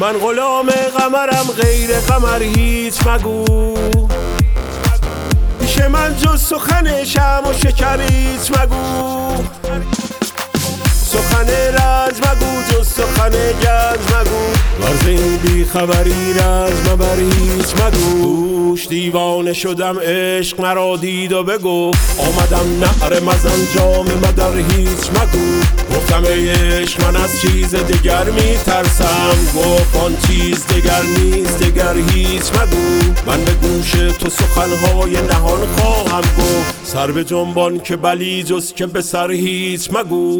من غلام قمرم غیر قمر هیچ مگو پیش من جز سخن شمع و شکر هیچ مگو سخن رنج مگو جز سخن گنج مگو ورز این بی خبری رنج مبر هیچ مگو دیوانه شدم عشق مرا دید و بگو آمدم نعره مزن جام مدر هیچ مگو گفتم ای عشق من از چیز دگر می ترسم گفت آن چیز دگر نیست دگر هیچ مگو من به گوش تو سخنهای نهان خواهم گفت سر به جنبان که بلی جز که به سر هیچ مگو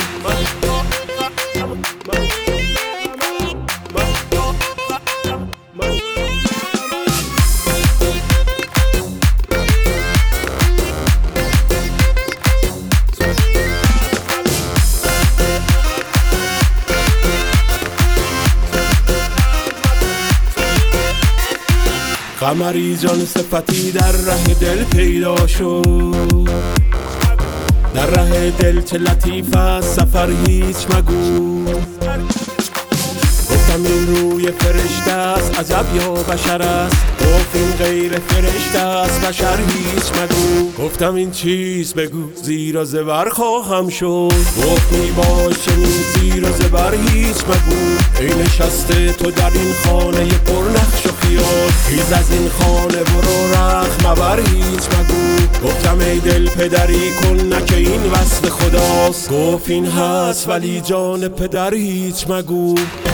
قمری جان صفتی در ره دل پیدا شد در ره دل چه لطیف است سفر هیچ مگو گفتم این روی فرشته است عجب یا بشر است گفت این غیر فرشته است بشر هیچ مگو گفتم این چیز بگو زیرا زبر خواهم شد گفت می باش چنین زیرا زبر هیچ مگو ای نشسته تو در این خانه پر نقش و خیال خیز از این خانه برو رخ مبر هیچ مگو گفتم ای دل پدری کن نکه این وصف خداست گفت این هست ولی جان پدر هیچ مگو